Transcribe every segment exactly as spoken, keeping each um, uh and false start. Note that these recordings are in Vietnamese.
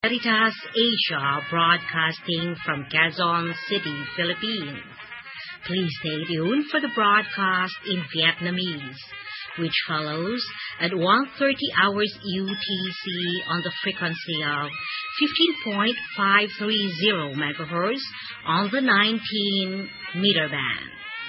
Veritas Asia, broadcasting from Quezon City, Philippines. Please stay tuned for the broadcast in Vietnamese, which follows at one thirty hours U T C on the frequency of fifteen point five three zero megahertz on the nineteen meter band.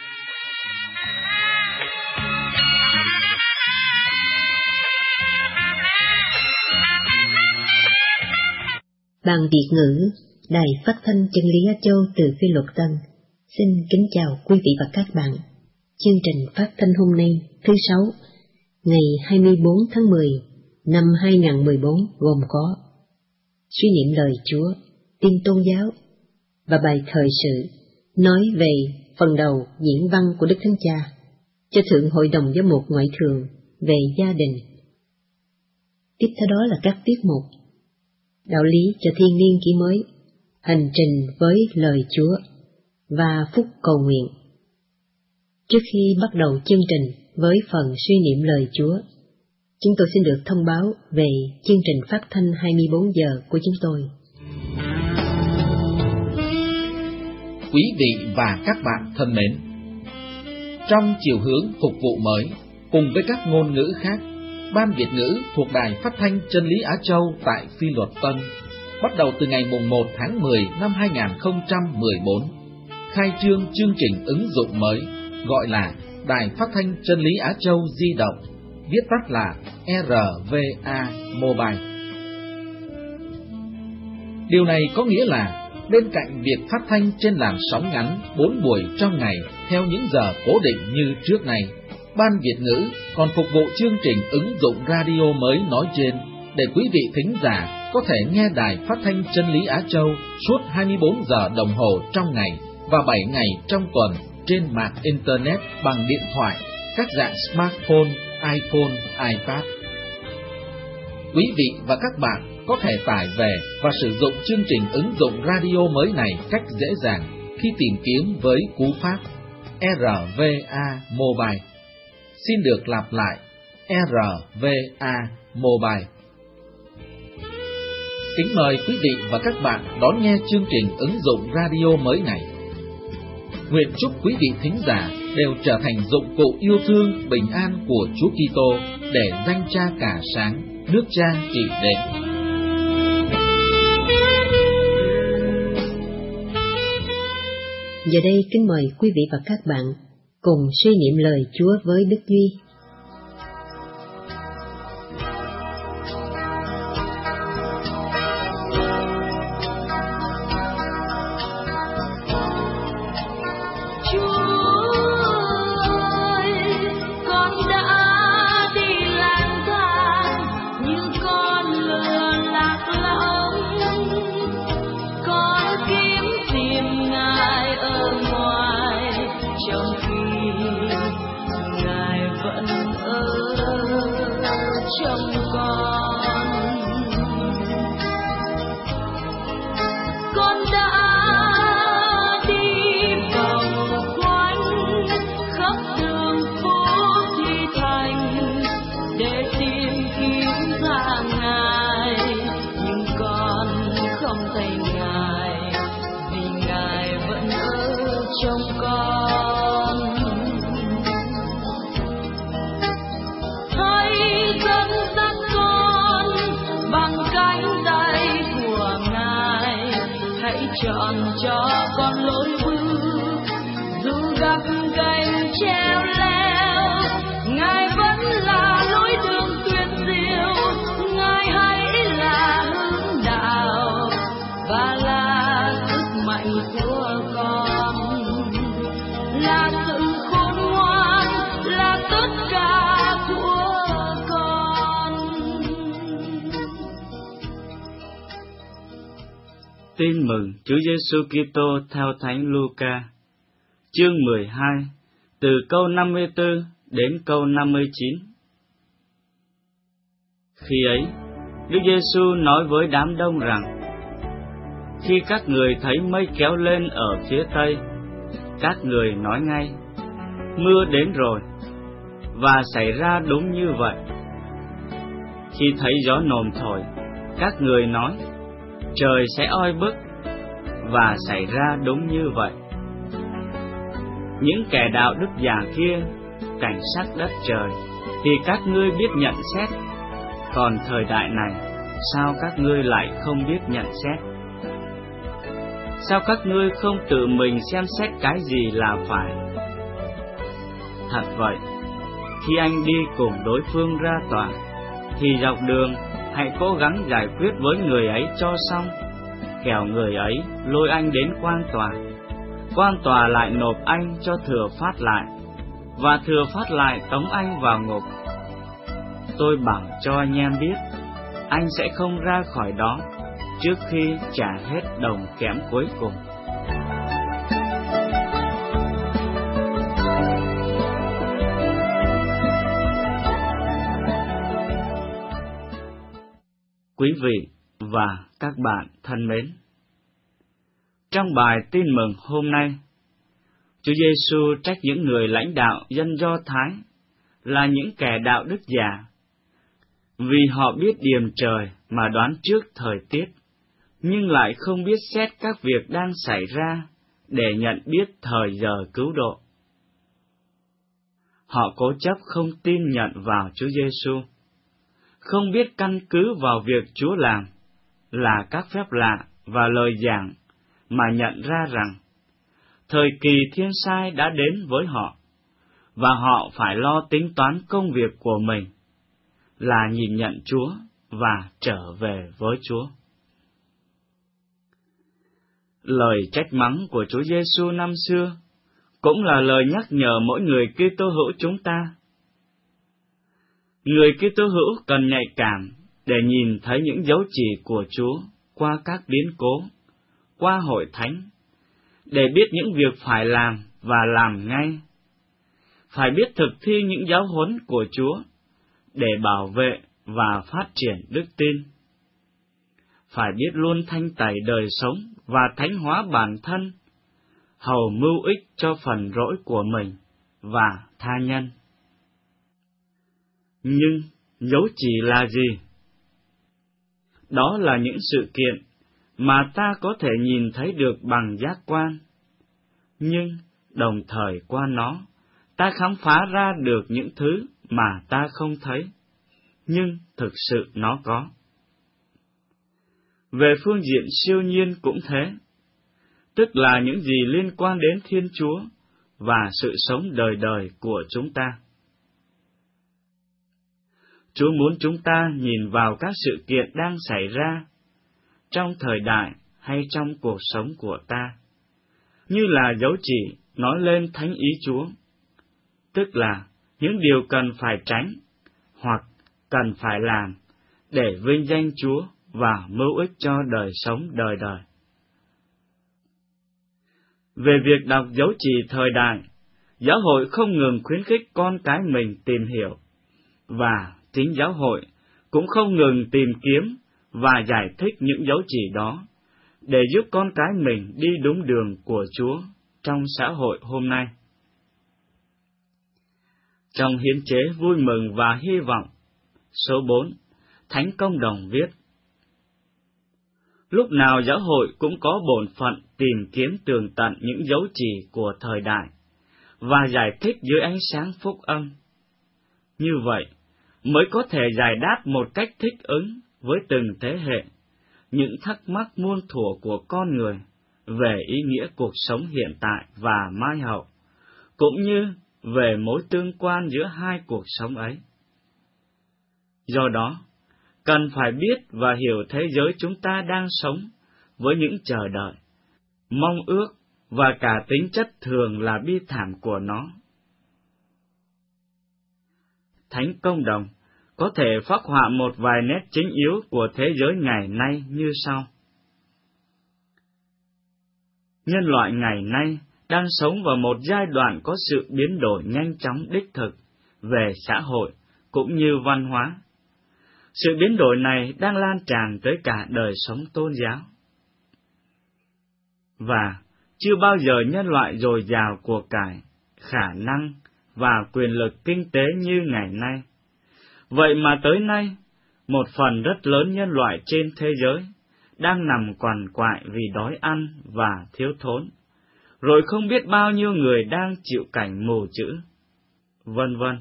Ban Việt ngữ, Đài Phát thanh Chân lý Á Châu từ Phi Luật Tân, xin kính chào quý vị và các bạn. Chương trình phát thanh hôm nay, thứ Sáu, ngày hai mươi bốn tháng mười năm hai nghìn không trăm mười bốn gồm có suy niệm lời Chúa, tin tôn giáo và bài thời sự nói về phần đầu diễn văn của Đức Thánh Cha cho Thượng Hội đồng Giám mục Ngoại thường về gia đình. Tiếp theo đó là các tiết mục đạo lý cho thiên niên kỷ mới, hành trình với lời Chúa và phúc cầu nguyện. Trước khi bắt đầu chương trình với phần suy niệm lời Chúa, chúng tôi xin được thông báo về chương trình phát thanh hai mươi bốn giờ của chúng tôi. Quý vị và các bạn thân mến, trong chiều hướng phục vụ mới cùng với các ngôn ngữ khác, Ban Việt ngữ thuộc Đài Phát thanh Chân lý Á Châu tại Phi Luật Tân bắt đầu từ ngày mùng một tháng mười năm hai nghìn không trăm mười bốn khai trương chương trình ứng dụng mới gọi là Đài Phát thanh Chân lý Á Châu di động, viết tắt là rờ vê a Mobile. Điều này có nghĩa là bên cạnh việc phát thanh trên làn sóng ngắn bốn buổi trong ngày theo những giờ cố định như trước này, Ban Việt ngữ còn phục vụ chương trình ứng dụng radio mới nói trên để quý vị thính giả có thể nghe Đài Phát thanh Chân lý Á Châu suốt hai mươi bốn giờ đồng hồ trong ngày và bảy ngày trong tuần trên mạng Internet bằng điện thoại, các dạng smartphone, iPhone, iPad. Quý vị và các bạn có thể tải về và sử dụng chương trình ứng dụng radio mới này cách dễ dàng khi tìm kiếm với cú pháp rờ vê a Mobile. Xin được lặp lại, rờ vê a Mobile. Kính mời quý vị và các bạn đón nghe chương trình ứng dụng radio mới này. Nguyện chúc quý vị thính giả đều trở thành dụng cụ yêu thương bình an của Chúa Kitô để danh Cha cả sáng, nước Cha trị đền. Giờ đây kính mời quý vị và các bạn cùng suy niệm lời Chúa với Đức Duy. Chọn cho con lối bước, dù gặp cành treo leo, Ngài vẫn là lối đường tuyệt diệu, Ngài hãy là hướng đạo và là sức mạnh của con, là sự khôn ngoan, là tất cả của con. Tin mừng Chúa Giêsu Kitô theo Thánh Luca, chương mười hai, từ câu năm mươi tư đến câu năm mươi chín. Khi ấy, Đức Giêsu nói với đám đông rằng: Khi các người thấy mây kéo lên ở phía tây, các người nói ngay: Mưa đến rồi. Và xảy ra đúng như vậy. Khi thấy gió nồm thổi, các người nói: trời sẽ oi bức, và xảy ra đúng như vậy. Những kẻ đạo đức giả kia, cảnh sát đất trời, thì các ngươi biết nhận xét, còn thời đại này, sao các ngươi lại không biết nhận xét? Sao các ngươi không tự mình xem xét cái gì là phải? Thật vậy, khi anh đi cùng đối phương ra tòa, thì dọc đường hãy cố gắng giải quyết với người ấy cho xong, kẻo người ấy lôi anh đến quan tòa, quan tòa lại nộp anh cho thừa phát lại, và thừa phát lại tống anh vào ngục. Tôi bảo cho anh em biết, anh sẽ không ra khỏi đó trước khi trả hết đồng kẽm cuối cùng. Quý vị và các bạn thân mến, trong bài tin mừng hôm nay, Chúa Giêsu trách những người lãnh đạo dân Do Thái là những kẻ đạo đức giả, vì họ biết điềm trời mà đoán trước thời tiết, nhưng lại không biết xét các việc đang xảy ra để nhận biết thời giờ cứu độ. Họ cố chấp không tin nhận vào Chúa Giêsu, không biết căn cứ vào việc Chúa làm là các phép lạ và lời giảng mà nhận ra rằng thời kỳ thiên sai đã đến với họ, và họ phải lo tính toán công việc của mình là nhìn nhận Chúa và trở về với Chúa. Lời trách mắng của Chúa Giêsu năm xưa cũng là lời nhắc nhở mỗi người Kitô hữu chúng ta. Người Kitô hữu cần nhạy cảm để nhìn thấy những dấu chỉ của Chúa qua các biến cố, qua hội thánh, để biết những việc phải làm và làm ngay. Phải biết thực thi những giáo huấn của Chúa để bảo vệ và phát triển đức tin. Phải biết luôn thanh tẩy đời sống và thánh hóa bản thân, hầu mưu ích cho phần rỗi của mình và tha nhân. Nhưng dấu chỉ là gì? Đó là những sự kiện mà ta có thể nhìn thấy được bằng giác quan, nhưng đồng thời qua nó, ta khám phá ra được những thứ mà ta không thấy, nhưng thực sự nó có. Về phương diện siêu nhiên cũng thế, tức là những gì liên quan đến Thiên Chúa và sự sống đời đời của chúng ta. Chúa muốn chúng ta nhìn vào các sự kiện đang xảy ra trong thời đại hay trong cuộc sống của ta, như là dấu chỉ nói lên thánh ý Chúa, tức là những điều cần phải tránh hoặc cần phải làm để vinh danh Chúa và mưu ích cho đời sống đời đời. Về việc đọc dấu chỉ thời đại, giáo hội không ngừng khuyến khích con cái mình tìm hiểu, và chính giáo hội cũng không ngừng tìm kiếm và giải thích những dấu chỉ đó để giúp con cái mình đi đúng đường của Chúa trong xã hội hôm nay. Trong hiến chế vui mừng và hy vọng, số bốn, Thánh Công Đồng viết: lúc nào giáo hội cũng có bổn phận tìm kiếm tường tận những dấu chỉ của thời đại và giải thích dưới ánh sáng phúc âm. Như vậy, mới có thể giải đáp một cách thích ứng với từng thế hệ những thắc mắc muôn thuở của con người về ý nghĩa cuộc sống hiện tại và mai hậu, cũng như về mối tương quan giữa hai cuộc sống ấy. Do đó, cần phải biết và hiểu thế giới chúng ta đang sống với những chờ đợi, mong ước và cả tính chất thường là bi thảm của nó. Thánh Công Đồng có thể phác họa một vài nét chính yếu của thế giới ngày nay như sau. Nhân loại ngày nay đang sống vào một giai đoạn có sự biến đổi nhanh chóng đích thực về xã hội cũng như văn hóa. Sự biến đổi này đang lan tràn tới cả đời sống tôn giáo. Và chưa bao giờ nhân loại dồi dào của cải, khả năng và quyền lực kinh tế như ngày nay. Vậy mà tới nay, một phần rất lớn nhân loại trên thế giới đang nằm quằn quại vì đói ăn và thiếu thốn, rồi không biết bao nhiêu người đang chịu cảnh mù chữ, vân vân.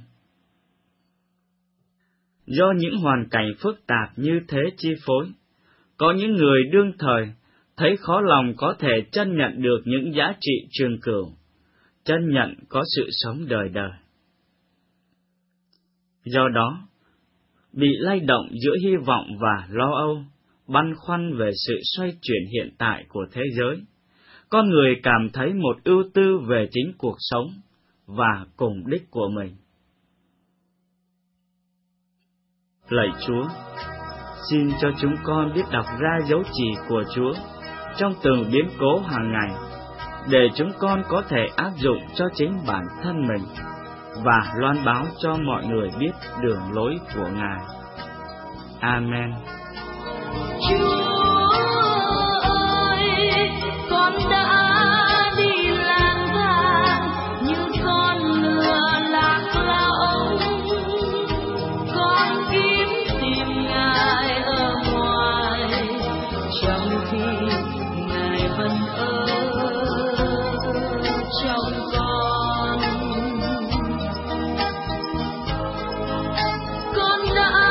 Do những hoàn cảnh phức tạp như thế chi phối, có những người đương thời thấy khó lòng có thể chân nhận được những giá trị trường cửu, chân nhận có sự sống đời đời. Do đó, bị lay động giữa hy vọng và lo âu, băn khoăn về sự xoay chuyển hiện tại của thế giới, con người cảm thấy một ưu tư về chính cuộc sống và cùng đích của mình. Lạy Chúa, xin cho chúng con biết đọc ra dấu chỉ của Chúa trong từng biến cố hàng ngày, để chúng con có thể áp dụng cho chính bản thân mình và loan báo cho mọi người biết đường lối của Ngài. Amen. Chúa ơi, con đã đi lang thang như con lừa lạc lõng, con kiếm tìm Ngài ở ngoài, trong khi Ngài vẫn ở trong con. Con đã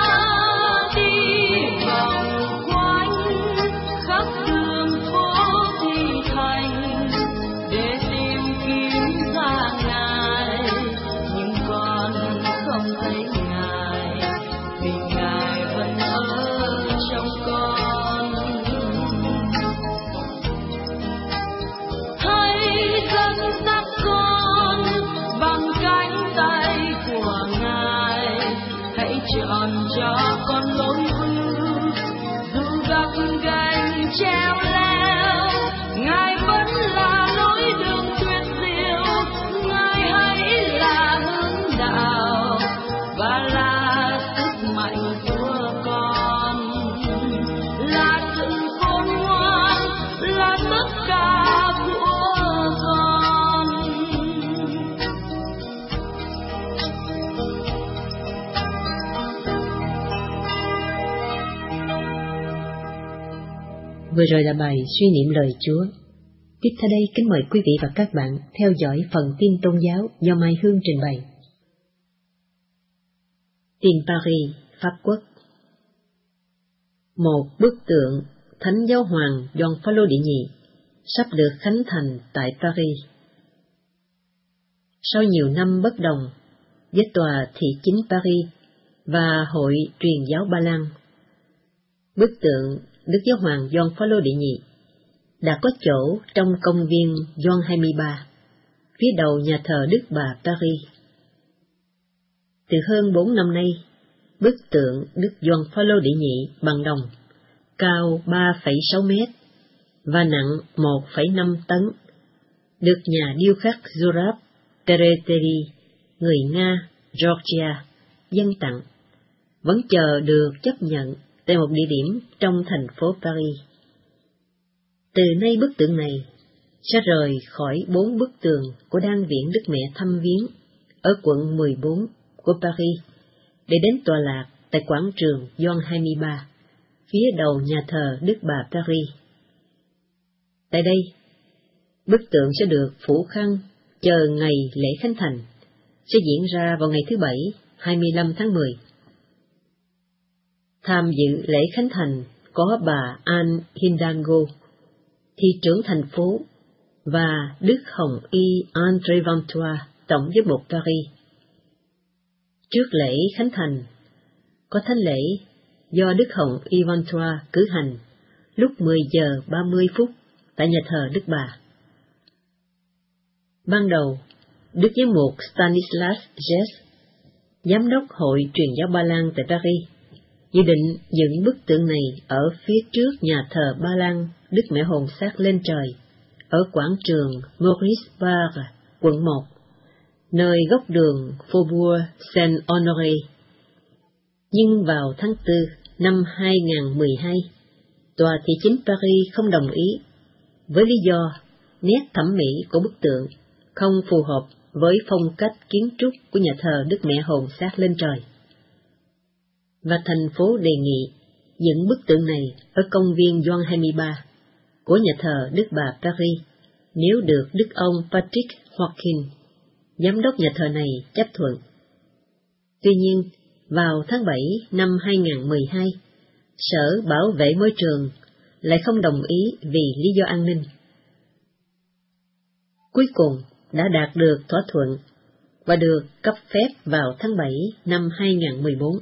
chọn cho con lối bước, dù gặp gánh treo leo, Ngài vẫn là lối đường tuyệt diệu, Ngài hãy là hướng đạo và là sức mạnh của con, là sự khôn ngoan, là tất cả của con. Vừa rồi là bài suy niệm lời Chúa. Tiếp theo đây kính mời quý vị và các bạn theo dõi phần tin tôn giáo do Mai Hương trình bày. Tin Paris, Pháp Quốc. Một bức tượng Thánh Giáo Hoàng Gioan Phaolô đệ nhị sắp được khánh thành tại Paris. Sau nhiều năm bất đồng với tòa thị chính Paris và Hội Truyền giáo Ba Lan, bức tượng Đức Giáo Hoàng Gioan Phaolô đệ nhị đã có chỗ trong công viên Gioan hai mươi ba, phía đầu nhà thờ Đức Bà Paris. Từ hơn bốn năm nay, bức tượng Đức Gioan Phaolô đệ nhị bằng đồng, cao ba phẩy sáu mét và nặng một phẩy năm tấn, được nhà điêu khắc Zurab Tereteri, người Nga, Georgia, dâng tặng, vẫn chờ được chấp nhận tại một địa điểm trong thành phố Paris. Từ nay bức tượng này sẽ rời khỏi bốn bức tường của Đan viện Đức Mẹ Thăm Viếng ở quận mười bốn của Paris để đến tọa lạc tại quảng trường Gioan hai mươi ba, phía đầu nhà thờ Đức Bà Paris. Tại đây, bức tượng sẽ được phủ khăn chờ ngày lễ khánh thành, sẽ diễn ra vào ngày thứ Bảy, hai mươi lăm tháng mười. Tham dự lễ khánh thành có bà Anne Hidalgo, thị trưởng thành phố, và Đức Hồng Y André Ventura, tổng giám mục Paris. Trước lễ khánh thành, có thánh lễ do Đức Hồng Y Ventura cử hành lúc mười giờ ba mươi phút tại nhà thờ Đức Bà. Ban đầu, Đức giám mục Stanislas Jess, giám đốc Hội Truyền giáo Ba Lan tại Paris, dự định dựng bức tượng này ở phía trước nhà thờ Ba Lan Đức Mẹ Hồn Xác lên trời, ở quảng trường Maurice Barre, quận một, nơi góc đường Faubourg Saint-Honoré. Nhưng vào tháng tư năm hai nghìn không trăm mười hai, tòa thị chính Paris không đồng ý, với lý do nét thẩm mỹ của bức tượng không phù hợp với phong cách kiến trúc của nhà thờ Đức Mẹ Hồn Xác lên trời. Và thành phố đề nghị dựng bức tượng này ở công viên Gioan hai mươi ba của nhà thờ Đức Bà Paris, nếu được Đức ông Patrick Hawkins, giám đốc nhà thờ này, chấp thuận. Tuy nhiên, vào tháng bảy năm hai nghìn không trăm mười hai, Sở Bảo vệ Môi trường lại không đồng ý vì lý do an ninh. Cuối cùng đã đạt được thỏa thuận và được cấp phép vào tháng bảy năm hai nghìn không trăm mười bốn.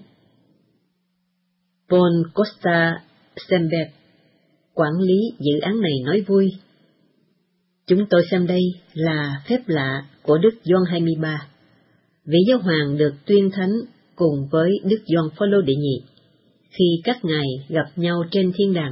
Paul Costa Semberg, quản lý dự án này nói vui: "Chúng tôi xem đây là phép lạ của Đức Gioan hai mươi ba, vị giáo hoàng được tuyên thánh cùng với Đức Gioan Phaolô đệ nhị, khi các ngài gặp nhau trên thiên đàng."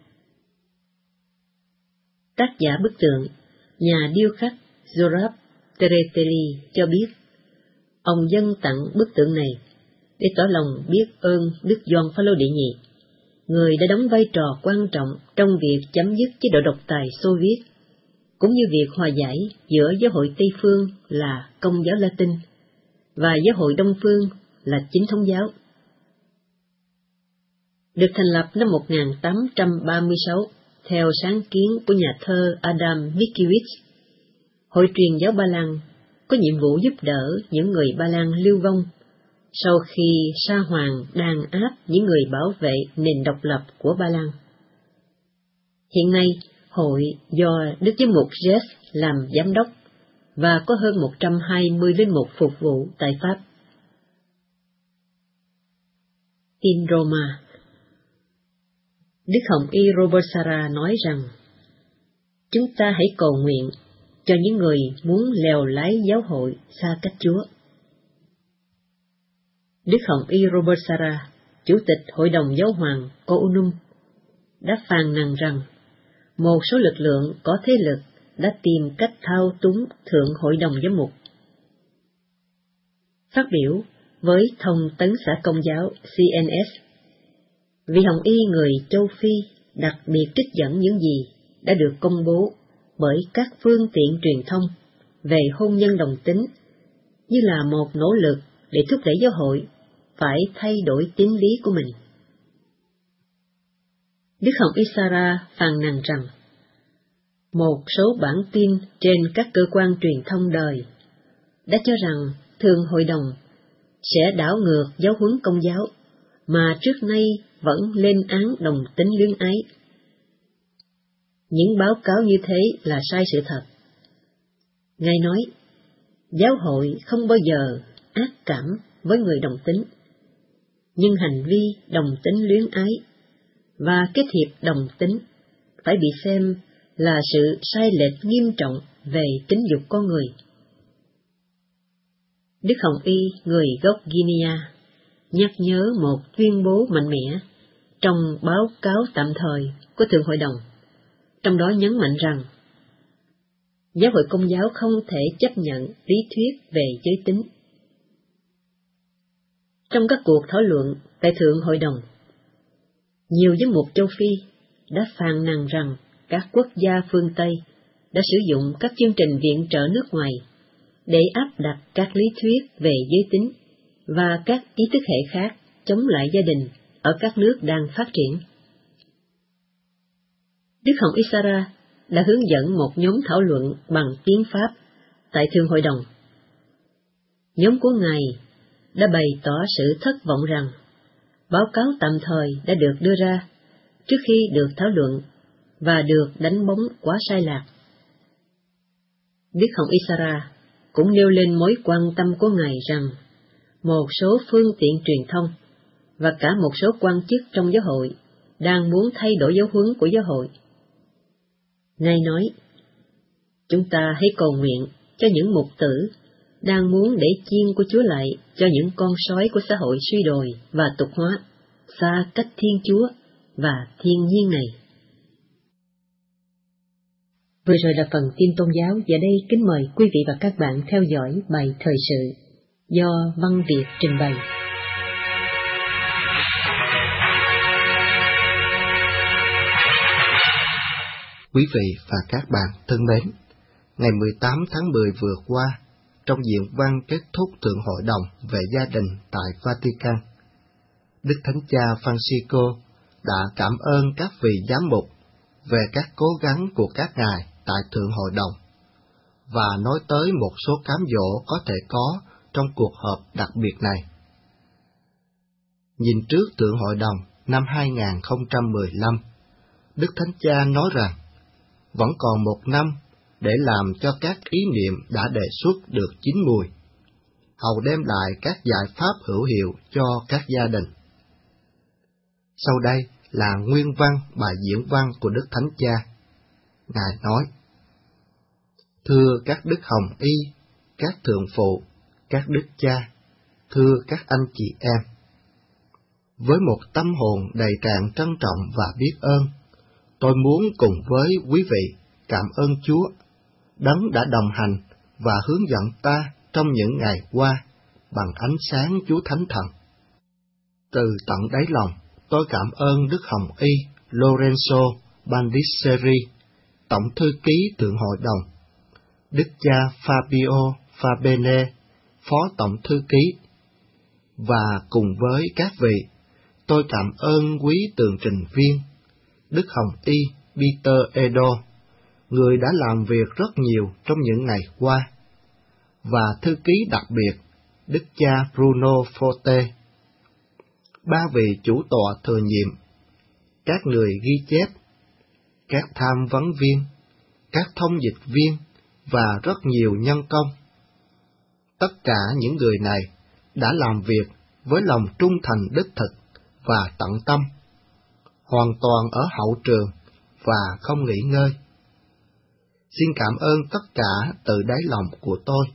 Tác giả bức tượng, nhà điêu khắc Zorab Tereteli cho biết, ông dâng tặng bức tượng này để tỏ lòng biết ơn Đức Gioan Phaolô đệ nhị, người đã đóng vai trò quan trọng trong việc chấm dứt chế độ độc tài Xô Viết, cũng như việc hòa giải giữa giáo hội Tây Phương là Công giáo Latin và giáo hội Đông Phương là Chính thống giáo. Được thành lập năm một nghìn tám trăm ba mươi sáu theo sáng kiến của nhà thơ Adam Mickiewicz, Hội truyền giáo Ba Lan có nhiệm vụ giúp đỡ những người Ba Lan lưu vong sau khi Sa Hoàng đàn áp những người bảo vệ nền độc lập của Ba Lan. Hiện nay, hội do Đức Giám mục Jess làm giám đốc và có hơn một trăm hai mươi linh mục phục vụ tại Pháp. In Roma, Đức Hồng Y Robert Sarah nói rằng, chúng ta hãy cầu nguyện cho những người muốn lèo lái giáo hội xa cách Chúa. Đức Hồng Y Robert Sarah, Chủ tịch Hội đồng Giáo hoàng Counum, đã phàn nàn rằng một số lực lượng có thế lực đã tìm cách thao túng Thượng Hội đồng Giám mục. Phát biểu với Thông tấn xã Công giáo C N S, vị Hồng Y người châu Phi đặc biệt trích dẫn những gì đã được công bố bởi các phương tiện truyền thông về hôn nhân đồng tính như là một nỗ lực để thúc đẩy giáo hội phải thay đổi tín lý của mình. Đức Hồng Y Sarah phàn nàn rằng một số bản tin trên các cơ quan truyền thông đời đã cho rằng Thượng Hội đồng sẽ đảo ngược giáo huấn Công giáo mà trước nay vẫn lên án đồng tính luyến ái. Những báo cáo như thế là sai sự thật. Ngài nói, giáo hội không bao giờ ác cảm với người đồng tính, nhưng hành vi đồng tính luyến ái và kết hiệp đồng tính phải bị xem là sự sai lệch nghiêm trọng về tính dục con người. Đức Hồng Y, người gốc Guinea, nhắc nhớ một tuyên bố mạnh mẽ trong báo cáo tạm thời của Thượng Hội đồng, trong đó nhấn mạnh rằng giáo hội Công giáo không thể chấp nhận lý thuyết về giới tính. Trong các cuộc thảo luận tại Thượng Hội đồng, nhiều giám mục châu Phi đã phàn nàn rằng các quốc gia phương Tây đã sử dụng các chương trình viện trợ nước ngoài để áp đặt các lý thuyết về giới tính và các ý thức hệ khác chống lại gia đình ở các nước đang phát triển. Đức Hồng Y Sarah đã hướng dẫn một nhóm thảo luận bằng tiếng Pháp tại Thượng Hội đồng. Nhóm của Ngài đã bày tỏ sự thất vọng rằng báo cáo tạm thời đã được đưa ra trước khi được thảo luận và được đánh bóng quá sai lạc. Đức Hồng Y Sarah cũng nêu lên mối quan tâm của Ngài rằng một số phương tiện truyền thông và cả một số quan chức trong giáo hội đang muốn thay đổi giáo huấn của giáo hội. Ngài nói, chúng ta hãy cầu nguyện cho những mục tử đang muốn để chiên của Chúa lại cho những con sói của xã hội suy đồi và tục hóa, xa cách Thiên Chúa và thiên nhiên này. Vừa rồi là phần tin tôn giáo, và đây kính mời quý vị và các bạn theo dõi bài thời sự do Văn Việt trình bày. Quý vị và các bạn thân mến, ngày mười tám tháng mười vừa qua, trong diện văn kết thúc Thượng Hội đồng về gia đình tại Vatican, Đức Thánh Cha Francisco đã cảm ơn các vị giám mục về các cố gắng của các ngài tại Thượng Hội đồng, và nói tới một số cám dỗ có thể có trong cuộc họp đặc biệt này. Nhìn trước Thượng Hội đồng năm hai nghìn không trăm mười lăm, Đức Thánh Cha nói rằng vẫn còn một năm để làm cho các ý niệm đã đề xuất được chín mùi, hầu đem lại các giải pháp hữu hiệu cho các gia đình. Sau đây là nguyên văn bài diễn văn của Đức Thánh Cha. Ngài nói: Thưa các đức hồng y, các thượng phụ, các đức cha, thưa các anh chị em, với một tâm hồn đầy tràn trân trọng và biết ơn, tôi muốn cùng với quý vị cảm ơn Chúa, Đấng đã đồng hành và hướng dẫn ta trong những ngày qua bằng ánh sáng Chúa Thánh Thần. Từ tận đáy lòng, tôi cảm ơn Đức Hồng Y Lorenzo Bandiseri, Tổng Thư ký Thượng Hội đồng, Đức cha Fabio Fabene, Phó Tổng Thư ký, và cùng với các vị, tôi cảm ơn quý tường trình viên, Đức Hồng Y Peter Edo, người đã làm việc rất nhiều trong những ngày qua, và thư ký đặc biệt, Đức cha Bruno Forte, ba vị chủ tọa thừa nhiệm, các người ghi chép, các tham vấn viên, các thông dịch viên và rất nhiều nhân công. Tất cả những người này đã làm việc với lòng trung thành đích thực và tận tâm, hoàn toàn ở hậu trường và không nghỉ ngơi. Xin cảm ơn tất cả từ đáy lòng của tôi.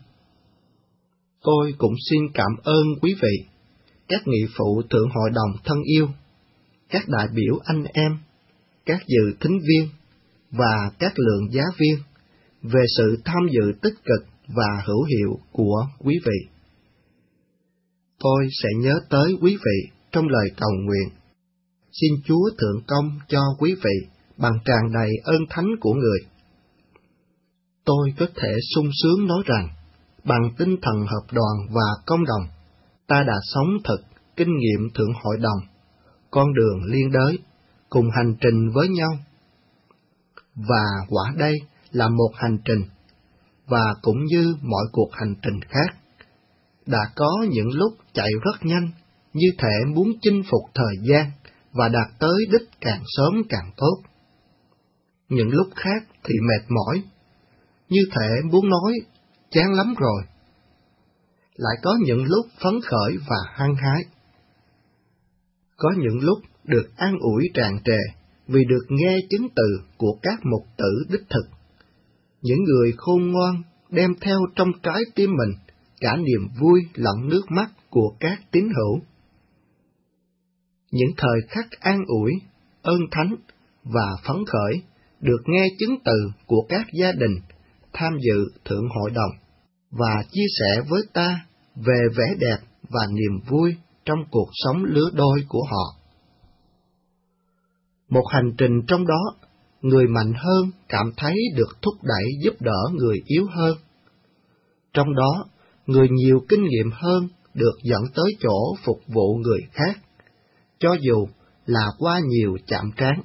Tôi cũng xin cảm ơn quý vị, các nghị phụ Thượng Hội đồng thân yêu, các đại biểu anh em, các dự thính viên và các lượng giá viên về sự tham dự tích cực và hữu hiệu của quý vị. Tôi sẽ nhớ tới quý vị trong lời cầu nguyện. Xin Chúa thượng công cho quý vị bằng tràn đầy ơn thánh của người. Tôi có thể sung sướng nói rằng, bằng tinh thần hợp đoàn và công đồng, ta đã sống thật kinh nghiệm Thượng Hội đồng, con đường liên đới, cùng hành trình với nhau. Và quả đây là một hành trình, và cũng như mọi cuộc hành trình khác, đã có những lúc chạy rất nhanh, như thể muốn chinh phục thời gian và đạt tới đích càng sớm càng tốt. Những lúc khác thì mệt mỏi, như thể muốn nói chán lắm rồi. Lại có những lúc phấn khởi và hăng hái. Có những lúc được an ủi tràn trề vì được nghe chứng từ của các mục tử đích thực. Những người khôn ngoan đem theo trong trái tim mình cả niềm vui lẫn nước mắt của các tín hữu. Những thời khắc an ủi, ơn thánh và phấn khởi được nghe chứng từ của các gia đình tham dự Thượng Hội đồng và chia sẻ với ta về vẻ đẹp và niềm vui trong cuộc sống lứa đôi của họ. Một hành trình trong đó, người mạnh hơn cảm thấy được thúc đẩy giúp đỡ người yếu hơn. Trong đó, người nhiều kinh nghiệm hơn được dẫn tới chỗ phục vụ người khác, cho dù là qua nhiều chạm trán.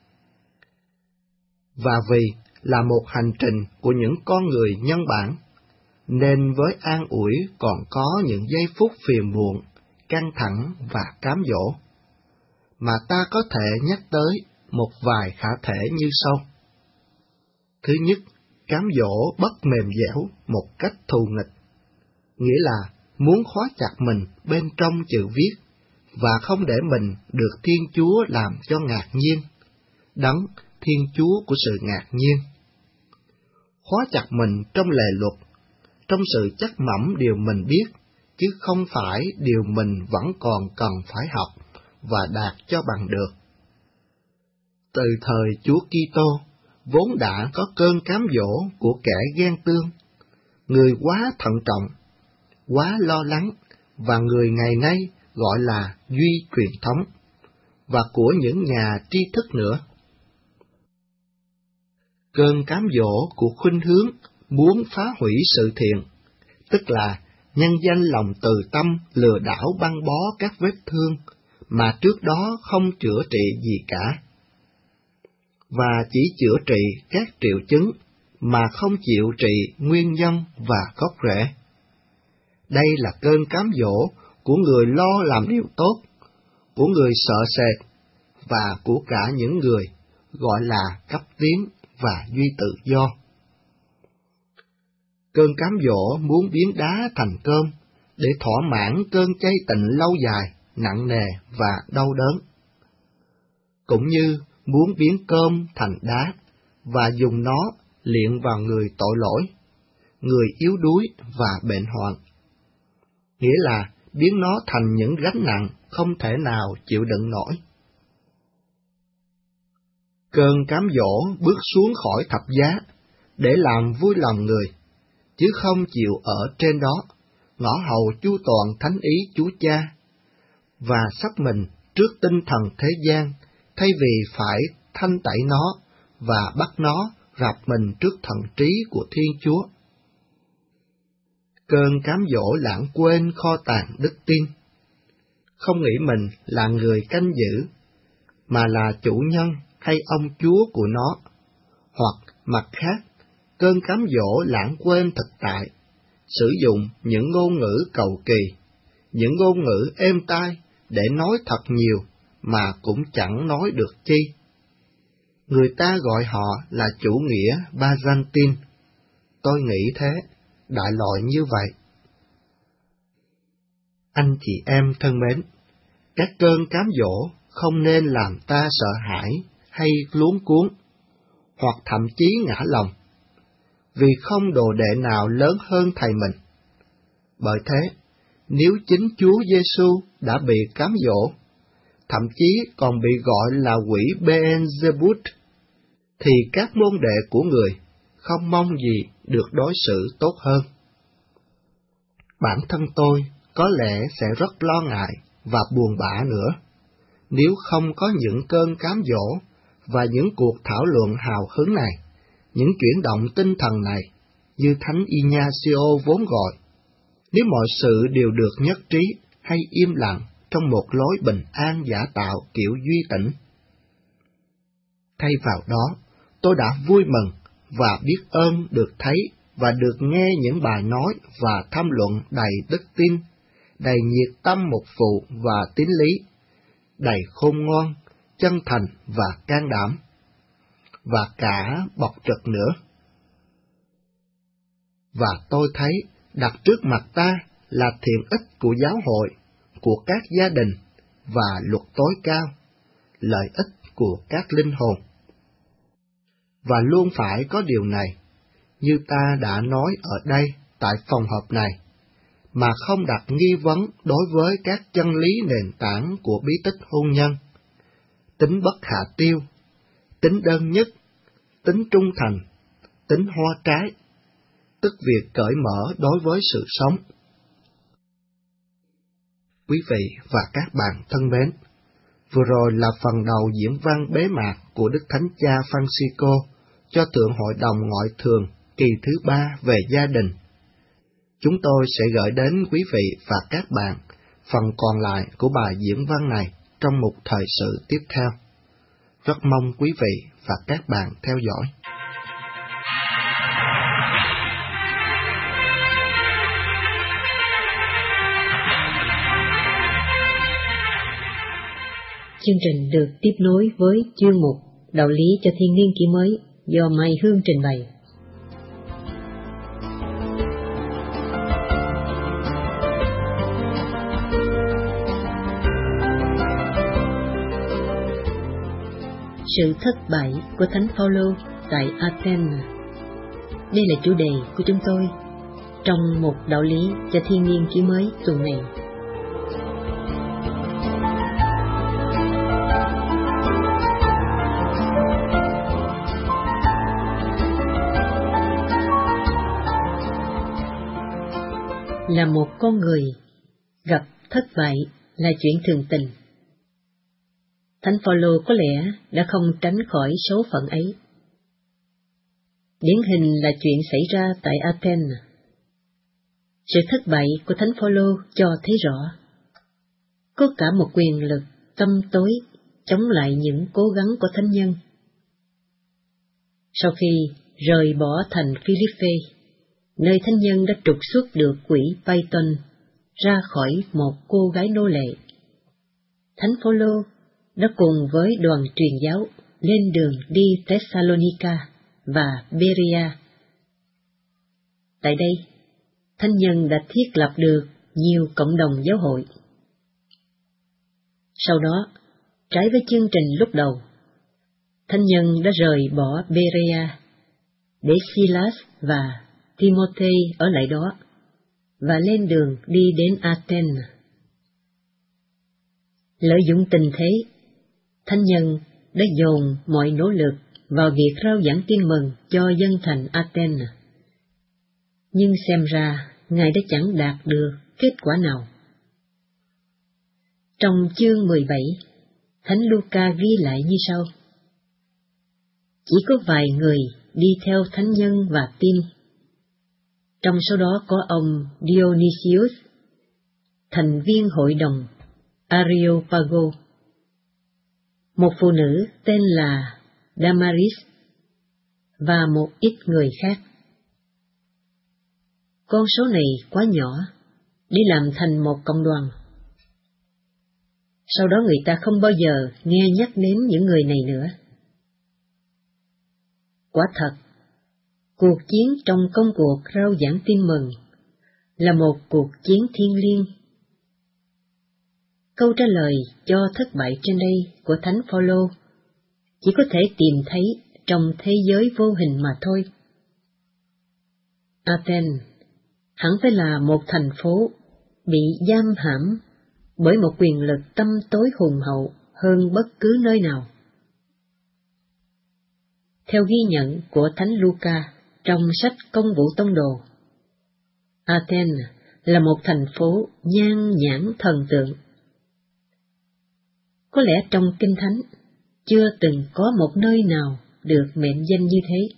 Và vì là một hành trình của những con người nhân bản, nên với an ủi còn có những giây phút phiền muộn, căng thẳng và cám dỗ, mà ta có thể nhắc tới một vài khả thể như sau. Thứ nhất, cám dỗ bất mềm dẻo một cách thù nghịch, nghĩa là muốn khóa chặt mình bên trong chữ viết và không để mình được Thiên Chúa làm cho ngạc nhiên, Đấng Thiên Chúa của sự ngạc nhiên. Khóa chặt mình trong lề luật, trong sự chắc mẩm điều mình biết, chứ không phải điều mình vẫn còn cần phải học và đạt cho bằng được. Từ thời Chúa Kitô, vốn đã có cơn cám dỗ của kẻ ghen tương, người quá thận trọng, quá lo lắng, và người ngày nay gọi là duy truyền thống, và của những nhà tri thức nữa. Cơn cám dỗ của khuynh hướng muốn phá hủy sự thiện, tức là nhân danh lòng từ tâm lừa đảo băng bó các vết thương mà trước đó không chữa trị gì cả, và chỉ chữa trị các triệu chứng mà không chịu trị nguyên nhân và gốc rễ. Đây là cơn cám dỗ của người lo làm điều tốt, của người sợ sệt và của cả những người gọi là cấp tiến và duy tự do. Cơn cám dỗ muốn biến đá thành cơm để thỏa mãn cơn chay tịnh lâu dài, nặng nề và đau đớn, cũng như muốn biến cơm thành đá và dùng nó liệng vào người tội lỗi, người yếu đuối và bệnh hoạn, nghĩa là biến nó thành những gánh nặng không thể nào chịu đựng nổi. Cơn cám dỗ bước xuống khỏi thập giá để làm vui lòng người, chứ không chịu ở trên đó, ngõ hầu chu toàn thánh ý Chúa Cha, và sắp mình trước tinh thần thế gian, thay vì phải thanh tẩy nó và bắt nó rạp mình trước thần trí của Thiên Chúa. Cơn cám dỗ lãng quên kho tàng đức tin, không nghĩ mình là người canh giữ, mà là chủ nhân hay ông chúa của nó, hoặc mặt khác, cơn cám dỗ lãng quên thực tại, sử dụng những ngôn ngữ cầu kỳ, những ngôn ngữ êm tai để nói thật nhiều mà cũng chẳng nói được chi. Người ta gọi họ là chủ nghĩa Byzantine. Tôi nghĩ thế, đại loại như vậy. Anh chị em thân mến, các cơn cám dỗ không nên làm ta sợ hãi hay luống cuống, hoặc thậm chí ngã lòng, vì không đồ đệ nào lớn hơn thầy mình. Bởi thế, nếu chính Chúa Giêsu đã bị cám dỗ, thậm chí còn bị gọi là quỷ Beelzebub, thì các môn đệ của người không mong gì được đối xử tốt hơn. Bản thân tôi có lẽ sẽ rất lo ngại và buồn bã nữa, nếu không có những cơn cám dỗ và những cuộc thảo luận hào hứng này, những chuyển động tinh thần này, như Thánh Ignacio vốn gọi, nếu mọi sự đều được nhất trí hay im lặng trong một lối bình an giả tạo kiểu duy tĩnh. Thay vào đó, tôi đã vui mừng và biết ơn được thấy và được nghe những bài nói và tham luận đầy đức tin, đầy nhiệt tâm mục vụ và tín lý, đầy khôn ngoan, chân thành và can đảm, và cả bộc trực nữa. Và tôi thấy đặt trước mặt ta là thiện ích của giáo hội, của các gia đình và luật tối cao, lợi ích của các linh hồn. Và luôn phải có điều này, như ta đã nói ở đây tại phòng họp này, mà không đặt nghi vấn đối với các chân lý nền tảng của bí tích hôn nhân: tính bất hạ tiêu, tính đơn nhất, tính trung thành, tính hoa trái, tức việc cởi mở đối với sự sống. Quý vị và các bạn thân mến, vừa rồi là phần đầu diễn văn bế mạc của Đức Thánh Cha Francisco cho Thượng Hội đồng Ngoại thường kỳ thứ ba về gia đình. Chúng tôi sẽ gửi đến quý vị và các bạn phần còn lại của bài diễn văn này trong một thời sự tiếp theo. Rất mong quý vị và các bạn theo dõi. Chương trình được tiếp nối với chuyên mục Đạo lý cho thiên niên kỷ mới do Mai Hương trình bày. Sự thất bại của Thánh Phaolô tại Athens. Đây là chủ đề của chúng tôi trong một đạo lý cho thiên niên kỷ mới tuần này. Là một con người, gặp thất bại là chuyện thường tình. Thánh Phaolô có lẽ đã không tránh khỏi số phận ấy. Điển hình là chuyện xảy ra tại Athens. Sự thất bại của Thánh Phaolô cho thấy rõ, có cả một quyền lực tâm tối chống lại những cố gắng của thánh nhân. Sau khi rời bỏ thành Philippe, nơi thánh nhân đã trục xuất được quỷ Python ra khỏi một cô gái nô lệ, Thánh Phaolô đã cùng với đoàn truyền giáo lên đường đi Thessalonica và Berea. Tại đây, thánh nhân đã thiết lập được nhiều cộng đồng giáo hội. Sau đó, trái với chương trình lúc đầu, thánh nhân đã rời bỏ Berea để Silas và Timôthê ở lại đó và lên đường đi đến Athens. Lợi dụng tình thế, thánh nhân đã dồn mọi nỗ lực vào việc rao giảng tin mừng cho dân thành Athens. Nhưng xem ra, Ngài đã chẳng đạt được kết quả nào. Trong chương mười bảy, Thánh Luca ghi lại như sau: chỉ có vài người đi theo thánh nhân và tin. Trong số đó có ông Dionysius, thành viên hội đồng Areopago, một phụ nữ tên là Damaris và một ít người khác. Con số này quá nhỏ để làm thành một cộng đoàn. Sau đó người ta không bao giờ nghe nhắc đến những người này nữa. Quả thật, cuộc chiến trong công cuộc rao giảng tin mừng là một cuộc chiến thiêng liêng. Câu trả lời cho thất bại trên đây của Thánh Phaolô chỉ có thể tìm thấy trong thế giới vô hình mà thôi. Athens hẳn phải là một thành phố bị giam hãm bởi một quyền lực tâm tối hùng hậu hơn bất cứ nơi nào. Theo ghi nhận của Thánh Luca trong sách Công vụ Tông đồ, Athens là một thành phố nhan nhãn thần tượng. Có lẽ trong Kinh Thánh chưa từng có một nơi nào được mệnh danh như thế.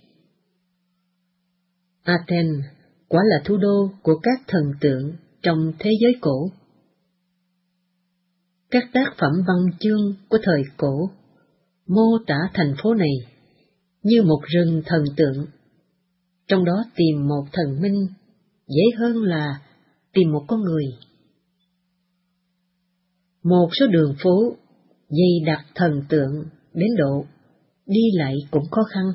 Athens quả là thủ đô của các thần tượng trong thế giới cổ. Các tác phẩm văn chương của thời cổ mô tả thành phố này như một rừng thần tượng, trong đó tìm một thần minh dễ hơn là tìm một con người. Một số đường phố dày đặc thần tượng đến độ đi lại cũng khó khăn.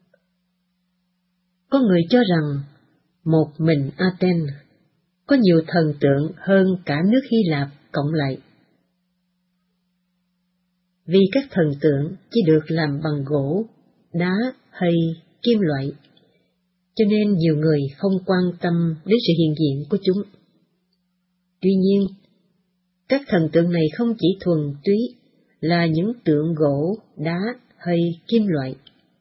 Có người cho rằng một mình Athens có nhiều thần tượng hơn cả nước Hy Lạp cộng lại. Vì các thần tượng chỉ được làm bằng gỗ, đá hay kim loại, cho nên nhiều người không quan tâm đến sự hiện diện của chúng. Tuy nhiên, các thần tượng này không chỉ thuần túy là những tượng gỗ, đá hay kim loại.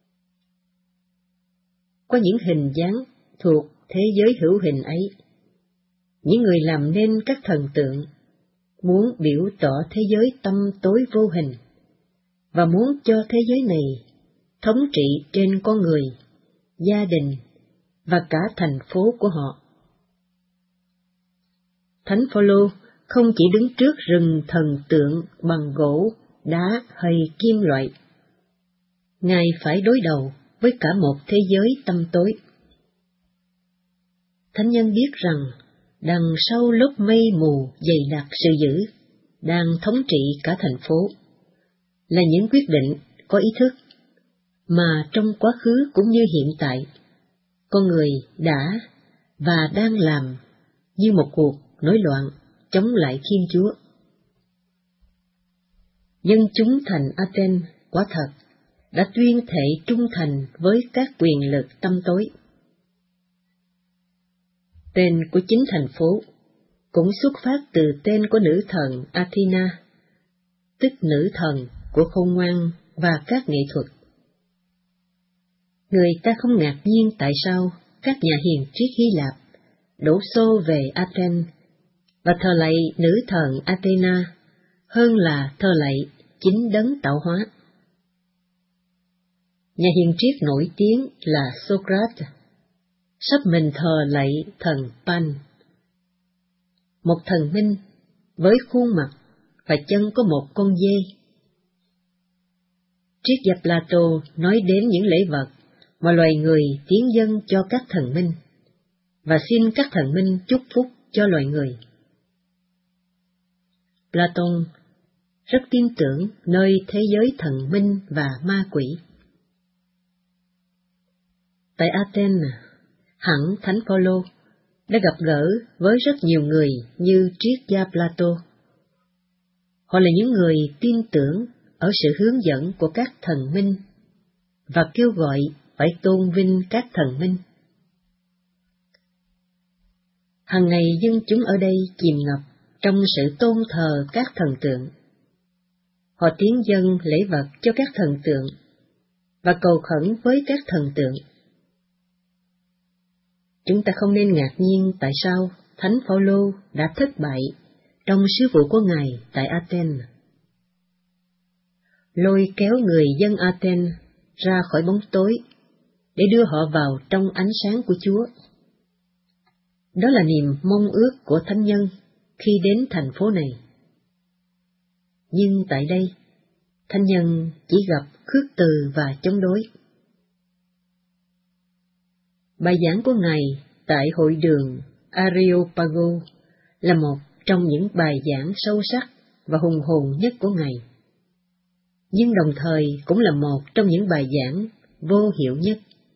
Có những hình dáng thuộc thế giới hữu hình ấy, những người làm nên các thần tượng muốn biểu tỏ thế giới tâm tối vô hình và muốn cho thế giới này thống trị trên con người, gia đình và cả thành phố của họ. Thánh Phaolô không chỉ đứng trước rừng thần tượng bằng gỗ, đá hay kim loại. Ngài phải đối đầu với cả một thế giới tăm tối. Thánh nhân biết rằng đằng sau lớp mây mù dày đặc sự dữ đang thống trị cả thành phố là những quyết định có ý thức mà trong quá khứ cũng như hiện tại, con người đã và đang làm như một cuộc nổi loạn chống lại Thiên Chúa. Dân chúng thành Athens quả thật đã tuyên thệ trung thành với các quyền lực tăm tối. Tên của chính thành phố cũng xuất phát từ tên của nữ thần Athena, tức nữ thần của khôn ngoan và các nghệ thuật. Người ta không ngạc nhiên tại sao các nhà hiền triết Hy Lạp đổ xô về Athens và thờ lạy nữ thần Athena hơn là thờ lạy chính đấng tạo hóa. Nhà hiền triết nổi tiếng là Socrates sắp mình thờ lạy thần Pan, một thần minh với khuôn mặt và chân có một con dê. Triết gia Plato nói đến những lễ vật mà loài người tiến dâng cho các thần minh, và xin các thần minh chúc phúc cho loài người. Plato rất tin tưởng nơi thế giới thần minh và ma quỷ. Tại Athens, hẳn Thánh Phaolô đã gặp gỡ với rất nhiều người như triết gia Plato. Họ là những người tin tưởng ở sự hướng dẫn của các thần minh và kêu gọi phải tôn vinh các thần minh. Hằng ngày dân chúng ở đây chìm ngập trong sự tôn thờ các thần tượng. Họ tiến dâng lễ vật cho các thần tượng và cầu khẩn với các thần tượng. Chúng ta không nên ngạc nhiên tại sao Thánh Phaolô đã thất bại trong sứ vụ của Ngài tại Athens, lôi kéo người dân Athens ra khỏi bóng tối để đưa họ vào trong ánh sáng của Chúa. Đó là niềm mong ước của thánh nhân khi đến thành phố này. Nhưng tại đây, thánh nhân chỉ gặp khước từ và chống đối. Bài giảng của Ngài tại hội đường Areopago là một trong những bài giảng sâu sắc và hùng hồn nhất của Ngài, nhưng đồng thời cũng là một trong những bài giảng vô hiệu nhất.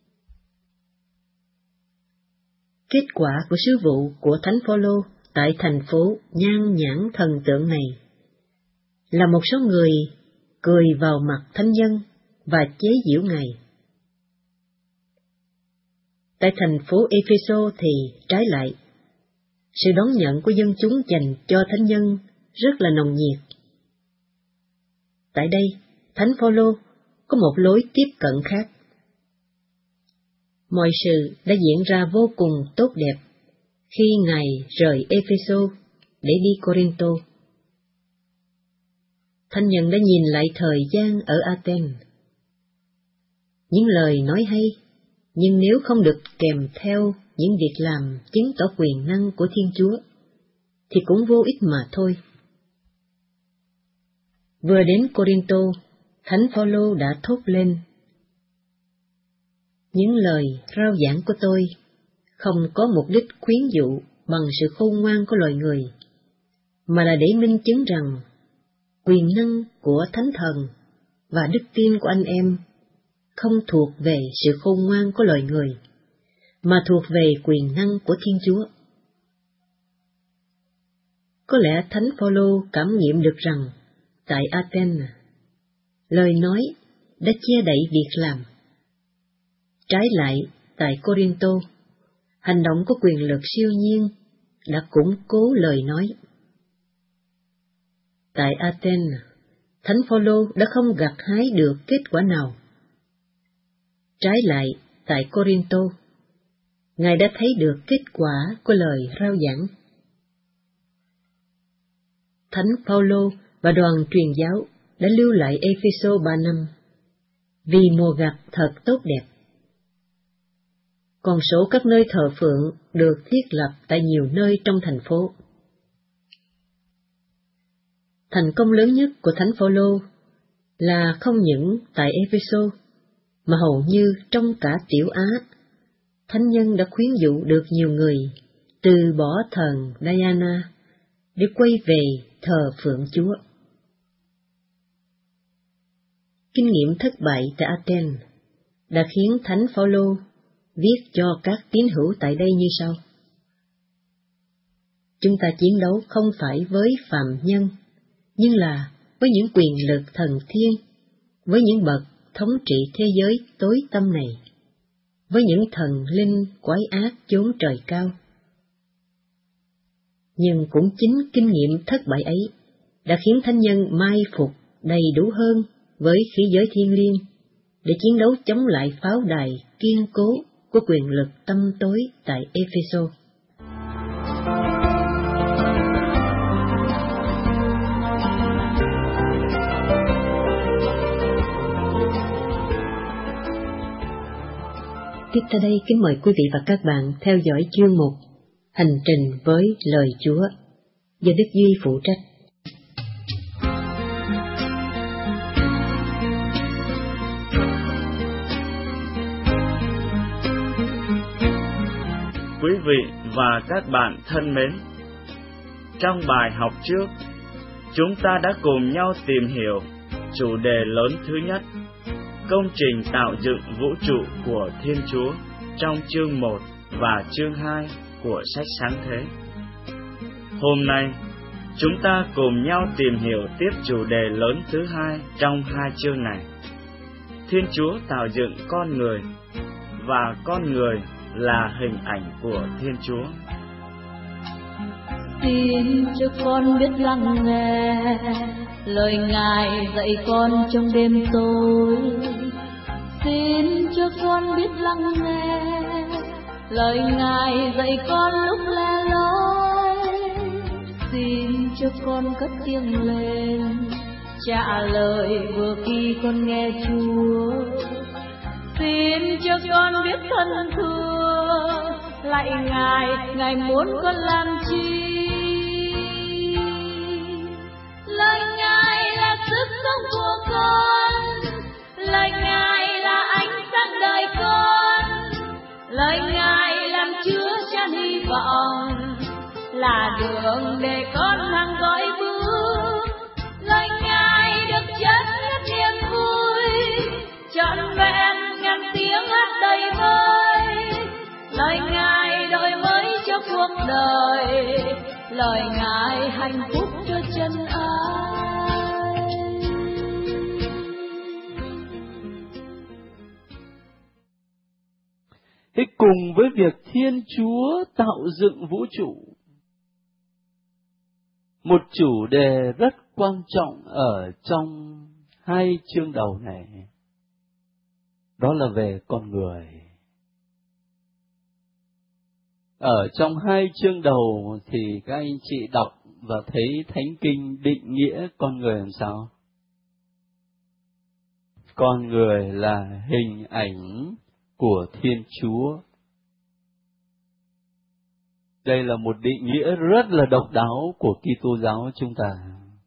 Kết quả của sứ vụ của Thánh Phaolô tại thành phố nhan nhãn thần tượng này là một số người cười vào mặt thánh nhân và chế giễu Ngài. Tại thành phố Epheso thì trái lại, sự đón nhận của dân chúng dành cho thánh nhân rất là nồng nhiệt. Tại đây, Thánh Phaolô có một lối tiếp cận khác. Mọi sự đã diễn ra vô cùng tốt đẹp khi Ngài rời Epheso để đi Corinto. Thánh nhân đã nhìn lại thời gian ở Athens. Những lời nói hay, nhưng nếu không được kèm theo những việc làm chứng tỏ quyền năng của Thiên Chúa, thì cũng vô ích mà thôi. Vừa đến Corinto, Thánh Phaolô đã thốt lên: những lời rao giảng của tôi không có mục đích khuyến dụ bằng sự khôn ngoan của loài người, mà là để minh chứng rằng quyền năng của Thánh Thần và đức tin của anh em không thuộc về sự khôn ngoan của loài người, mà thuộc về quyền năng của Thiên Chúa. Có lẽ Thánh Phaolô cảm nghiệm được rằng tại Athens, lời nói đã che đậy việc làm. Trái lại, tại Corinto, hành động của quyền lực siêu nhiên đã củng cố lời nói. Tại Athens, Thánh Phaolô đã không gặt hái được kết quả nào. Trái lại, tại Corinto, Ngài đã thấy được kết quả của lời rao giảng. Thánh Phaolô và đoàn truyền giáo đã lưu lại Epheso ba năm, vì mùa gặt thật tốt đẹp. Còn số các nơi thờ phượng được thiết lập tại nhiều nơi trong thành phố. Thành công lớn nhất của Thánh Phaolô là không những tại Epheso, mà hầu như trong cả Tiểu Á, thánh nhân đã khuyến dụ được nhiều người từ bỏ thần Diana để quay về thờ phượng Chúa. Kinh nghiệm thất bại tại Athens đã khiến Thánh Phaolô viết cho các tín hữu tại đây như sau: chúng ta chiến đấu không phải với phàm nhân, nhưng là với những quyền lực thần thiên, với những bậc thống trị thế giới tối tăm này, với những thần linh quái ác chốn trời cao. Nhưng cũng chính kinh nghiệm thất bại ấy đã khiến thánh nhân mai phục đầy đủ hơn với khí giới thiên liêng để chiến đấu chống lại pháo đài kiên cố của quyền lực tăm tối tại Epheso. Tiếp theo đây kính mời quý vị và các bạn theo dõi chương mục Hành trình với lời Chúa do Đức Duy phụ trách. quý vị và các bạn thân mến, trong bài học trước, chúng ta đã cùng nhau tìm hiểu chủ đề lớn thứ nhất, công trình tạo dựng vũ trụ của Thiên Chúa trong chương một và chương hai của sách Sáng Thế. Hôm nay, chúng ta cùng nhau tìm hiểu tiếp chủ đề lớn thứ hai trong hai chương này. Thiên Chúa tạo dựng con người, và con người là hình ảnh của Thiên Chúa. Xin cho con biết lắng nghe lời Ngài dạy con trong đêm tối. Xin cho con biết lắng nghe lời Ngài dạy con lúc le lối. Xin cho con cất tiếng lên trả lời vừa khi con nghe Chúa. Xin cho con biết thân thương lạy Ngài, Ngài muốn con làm chi? Lời Ngài là sức sống của con, lời Ngài là ánh sáng đời con, lời Ngài làm chứa chan hy vọng, là đường để con hàng gọi bước. Lời Ngài được chất nhất niềm vui, trọn vẹn ngàn tiếng hát đầy vơi. Lời Ngài đổi mới cho cuộc đời, lời Ngài hạnh phúc cho chân ai. Thế cùng với việc Thiên Chúa tạo dựng vũ trụ, một chủ đề rất quan trọng ở trong hai chương đầu này, đó là về con người. Ở trong hai chương đầu thì các anh chị đọc và thấy Thánh Kinh định nghĩa con người làm sao? Con người là hình ảnh của Thiên Chúa. Đây là một định nghĩa rất là độc đáo của Kitô giáo chúng ta.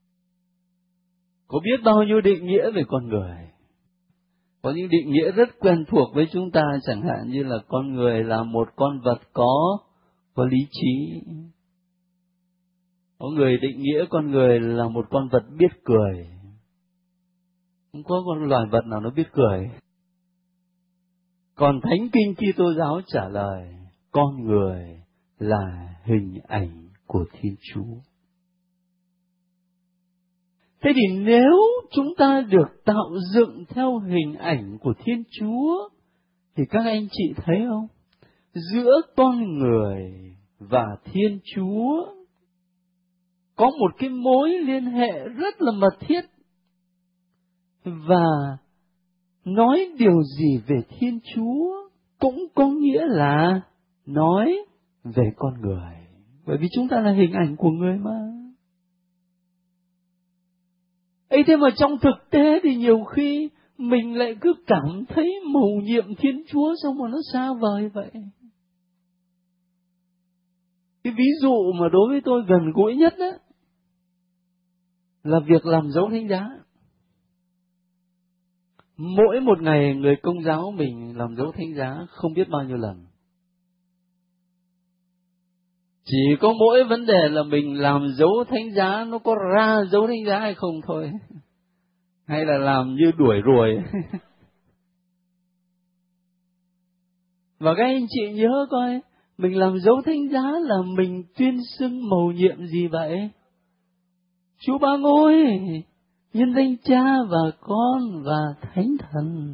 Có biết bao nhiêu định nghĩa về con người. Có những định nghĩa rất quen thuộc với chúng ta, chẳng hạn như là con người là một con vật có, có lý trí. Có người định nghĩa con người là một con vật biết cười. Không có con loài vật nào nó biết cười. Còn Thánh Kinh Kitô giáo trả lời, con người là hình ảnh của Thiên Chúa. Thế thì nếu chúng ta được tạo dựng theo hình ảnh của Thiên Chúa, thì các anh chị thấy không? Giữa con người và Thiên Chúa có một cái mối liên hệ rất là mật thiết. Và nói điều gì về Thiên Chúa cũng có nghĩa là nói về con người. Bởi vì chúng ta là hình ảnh của người mà. Ấy thế mà trong thực tế thì nhiều khi mình lại cứ cảm thấy mầu nhiệm Thiên Chúa xong mà nó xa vời vậy. Cái ví dụ mà đối với tôi gần gũi nhất đó là việc làm dấu thánh giá. Mỗi một ngày người Công giáo mình làm dấu thánh giá không biết bao nhiêu lần. Chỉ có mỗi vấn đề là mình làm dấu thánh giá nó có ra dấu thánh giá hay không thôi. Hay là làm như đuổi ruồi. Và các anh chị nhớ coi, mình làm dấu thánh giá là mình tuyên xưng mầu nhiệm gì vậy? Chúa Ba Ngôi, nhân danh Cha và Con và Thánh Thần.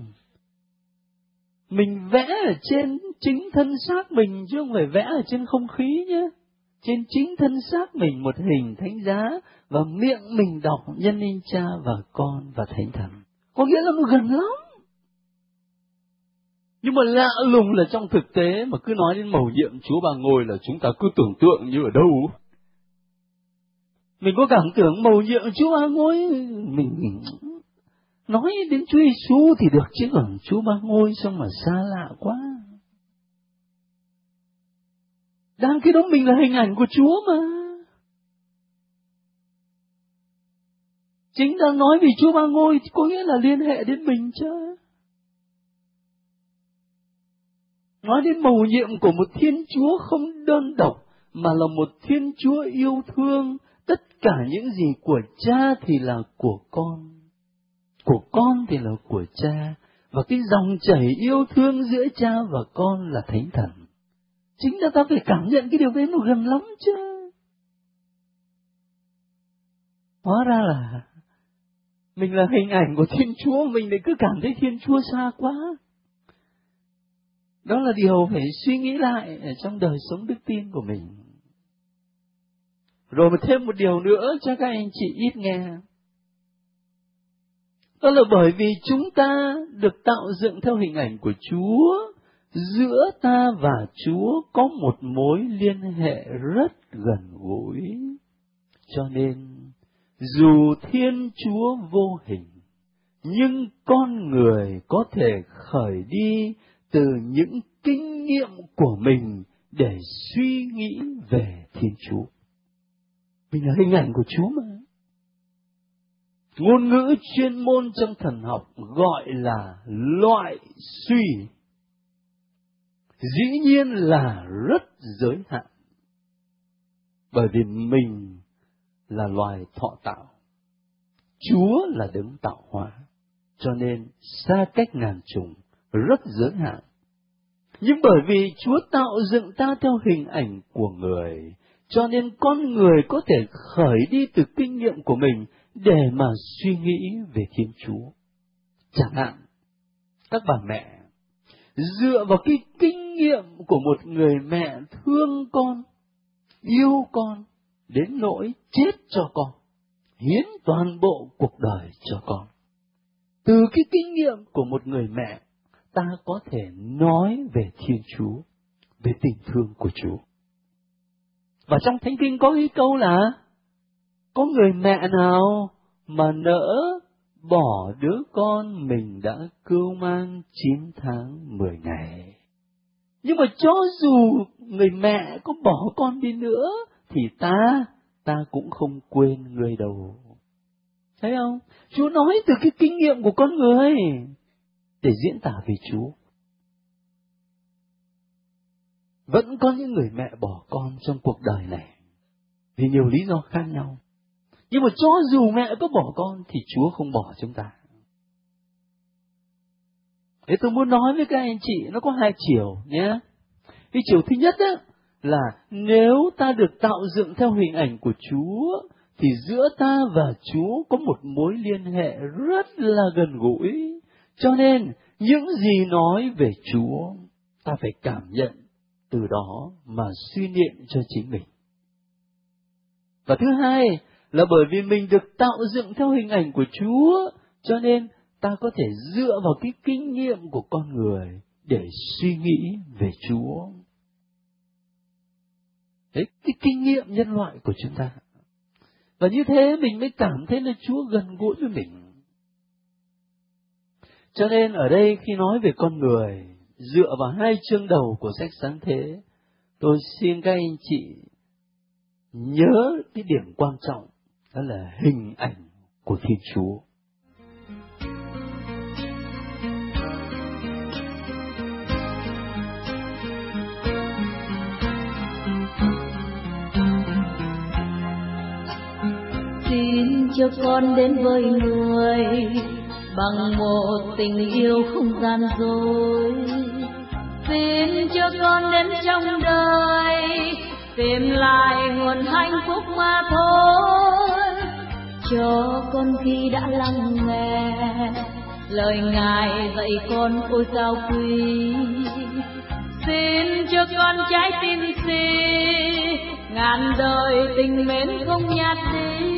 Mình vẽ ở trên chính thân xác mình chứ không phải vẽ ở trên không khí nhé. Trên chính thân xác mình một hình thánh giá và miệng mình đọc nhân danh Cha và Con và Thánh Thần. Có nghĩa là nó gần lắm. Nhưng mà lạ lùng là trong thực tế mà cứ nói đến mầu nhiệm Chúa Ba Ngôi là chúng ta cứ tưởng tượng như ở đâu. Mình có cảm tưởng mầu nhiệm Chúa Ba Ngôi, mình nói đến Chúa Giêsu thì được chứ còn Chúa Ba Ngôi sao mà xa lạ quá. Đang cái đó mình là hình ảnh của Chúa mà. Chính đang nói vì Chúa Ba Ngôi có nghĩa là liên hệ đến mình chứ. Nói đến mầu nhiệm của một Thiên Chúa không đơn độc, mà là một Thiên Chúa yêu thương. Tất cả những gì của Cha thì là của con, của con thì là của Cha. Và cái dòng chảy yêu thương giữa Cha và con là Thánh Thần. Chính là ta phải cảm nhận cái điều đấy nó gần lắm chứ. Hóa ra là mình là hình ảnh của Thiên Chúa, mình lại cứ cảm thấy Thiên Chúa xa quá. Đó là điều phải suy nghĩ lại ở trong đời sống đức tin của mình. Rồi mà thêm một điều nữa cho các anh chị ít nghe. Đó là bởi vì chúng ta được tạo dựng theo hình ảnh của Chúa, giữa ta và Chúa có một mối liên hệ rất gần gũi. Cho nên, dù Thiên Chúa vô hình, nhưng con người có thể khởi đi từ những kinh nghiệm của mình để suy nghĩ về Thiên Chúa. Mình là hình ảnh của Chúa mà. Ngôn ngữ chuyên môn trong thần học gọi là loại suy. Dĩ nhiên là rất giới hạn. Bởi vì mình là loài thọ tạo. Chúa là đấng tạo hóa. Cho nên xa cách ngàn trùng, rất giới hạn. Nhưng bởi vì Chúa tạo dựng ta theo hình ảnh của người, cho nên con người có thể khởi đi từ kinh nghiệm của mình để mà suy nghĩ về Thiên Chúa. Chẳng hạn, các bà mẹ dựa vào cái kinh nghiệm của một người mẹ thương con, yêu con, đến nỗi chết cho con, hiến toàn bộ cuộc đời cho con. Từ cái kinh nghiệm của một người mẹ, ta có thể nói về Thiên Chúa, về tình thương của Chúa. Và trong Thánh Kinh có cái câu là, có người mẹ nào mà nỡ bỏ đứa con mình đã cưu mang chín tháng mười ngày. Nhưng mà cho dù người mẹ có bỏ con đi nữa, thì ta, ta cũng không quên người đâu. Thấy không? Chúa nói từ cái kinh nghiệm của con người để diễn tả về Chúa. Vẫn có những người mẹ bỏ con trong cuộc đời này vì nhiều lý do khác nhau. Nhưng mà cho dù mẹ có bỏ con thì Chúa không bỏ chúng ta. Thế tôi muốn nói với các anh chị, nó có hai chiều nhé. Cái chiều thứ nhất á, là nếu ta được tạo dựng theo hình ảnh của Chúa, thì giữa ta và Chúa có một mối liên hệ rất là gần gũi. Cho nên, những gì nói về Chúa, ta phải cảm nhận từ đó mà suy niệm cho chính mình. Và thứ hai, là bởi vì mình được tạo dựng theo hình ảnh của Chúa, cho nên ta có thể dựa vào cái kinh nghiệm của con người để suy nghĩ về Chúa. Đấy, cái kinh nghiệm nhân loại của chúng ta. Và như thế mình mới cảm thấy là Chúa gần gũi với mình. Cho nên ở đây khi nói về con người, dựa vào hai chương đầu của sách Sáng Thế, tôi xin các anh chị nhớ cái điểm quan trọng, đó là hình ảnh của Thiên Chúa. Xin cho con đến với người bằng một tình yêu không gian dối. Xin cho con đến trong đời tìm lại nguồn hạnh phúc mà thôi. Cho con khi đã lắng nghe lời Ngài dạy con ôi cao quý. Xin cho con trái tim si ngàn đời tình mến không nhạt đi.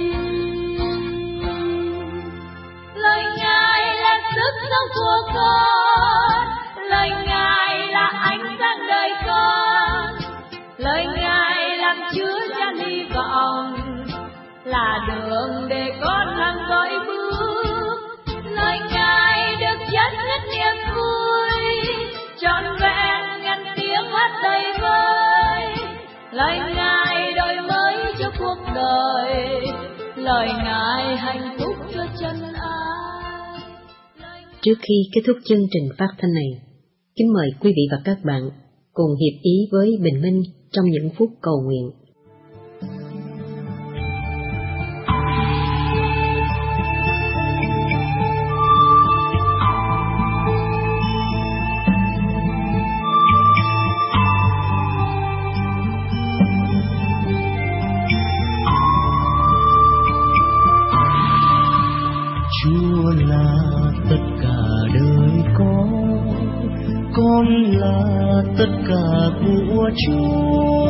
Lời Ngài là sức sống của con, lời Ngài là ánh sáng đời con, lời Ngài làm chứa chan hy vọng, là đường để con hằng dõi bước. Lời Ngài được chất nhất niềm vui, trọn vẹn ngàn tiếng hát đầy vơi. Lời Ngài đổi mới cho cuộc đời, lời Ngài hạnh phúc cho chân ai. Trước khi kết thúc chương trình phát thanh này, Kính mời quý vị và các bạn cùng hiệp ý với Bình Minh trong những phút cầu nguyện. Chúa là tất cả đời có, con là tất cả của Chúa.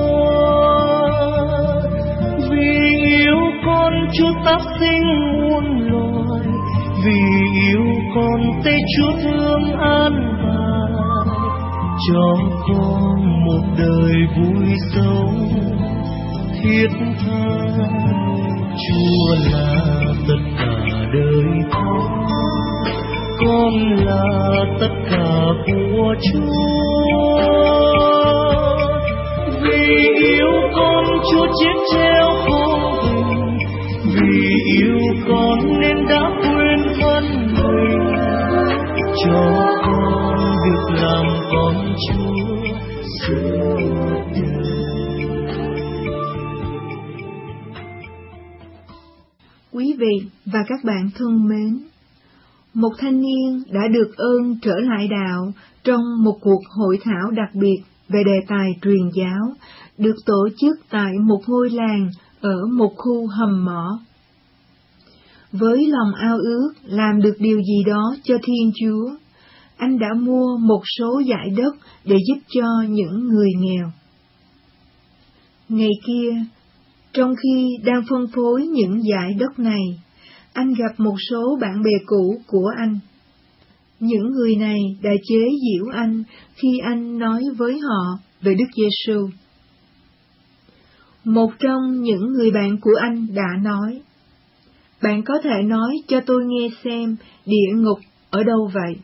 Vì yêu con Chúa tác sinh muôn loài, vì yêu con Tây Chúa thương an bài, cho con một đời vui sống thiết tha. Chúa là tất cả đời con, con là tất cả của Chúa. Vì yêu con Chúa chết treo khổ hình, vì yêu con nên đã quên thân mình, cho con được làm con Chúa suốt đời. Quý vị và các bạn thân mến, một thanh niên đã được ơn trở lại đạo trong một cuộc hội thảo đặc biệt về đề tài truyền giáo, được tổ chức tại một ngôi làng ở một khu hầm mỏ. Với lòng ao ước làm được điều gì đó cho Thiên Chúa, anh đã mua một số dải đất để giúp cho những người nghèo. Ngày kia, trong khi đang phân phối những dải đất này, anh gặp một số bạn bè cũ của anh. Những người này đã chế giễu anh khi anh nói với họ về Đức Giêsu. Một trong những người bạn của anh đã nói: "Bạn có thể nói cho tôi nghe xem địa ngục ở đâu vậy?"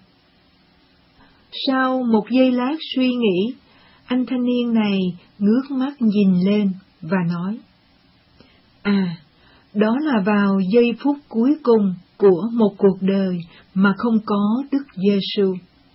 Sau một giây lát suy nghĩ, anh thanh niên này ngước mắt nhìn lên và nói: "À, đó là vào giây phút cuối cùng của một cuộc đời mà không có Đức Giêsu."